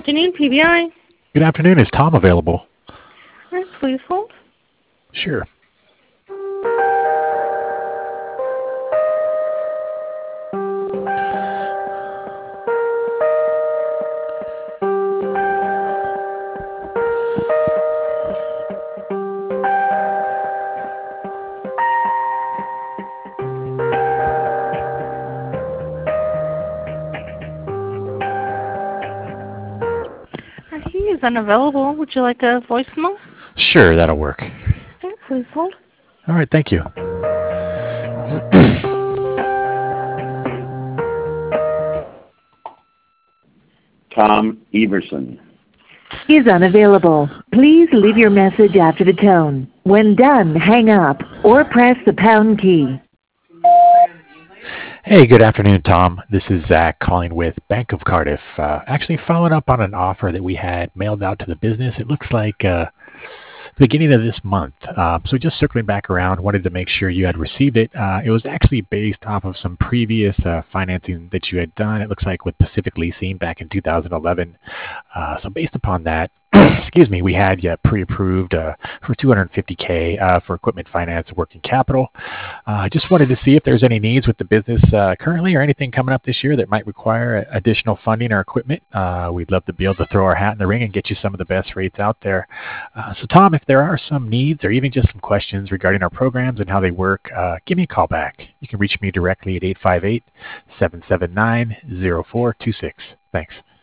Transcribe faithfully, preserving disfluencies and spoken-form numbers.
afternoon, P B I. Good afternoon. Is Tom available? All right, please hold. Sure. He is unavailable. Would you like a voicemail? Sure, that'll work. Okay, please hold. All right, thank you. Tom Everson. Is unavailable. Please leave your message after the tone. When done, hang up or press the pound key. Hey, good afternoon, Tom. This is Zach calling with Bank of Cardiff. Uh, actually following up on an offer that we had mailed out to the business. It looks like uh, the beginning of this month. Uh, so just circling back around, wanted to make sure you had received it. Uh, it was actually based off of some previous uh, financing that you had done. It looks like with Pacific Leasing back in two thousand eleven. Uh, so based upon that, excuse me, we had you pre-approved uh, for two hundred fifty K uh, for equipment finance working capital. I uh, just wanted to see if there's any needs with the business uh, currently or anything coming up this year that might require additional funding or equipment. Uh, we'd love to be able to throw our hat in the ring and get you some of the best rates out there. Uh, so Tom, if there are some needs or even just some questions regarding our programs and how they work, uh, give me a call back. You can reach me directly at eight five eight, seven seven nine, zero four two six. Thanks.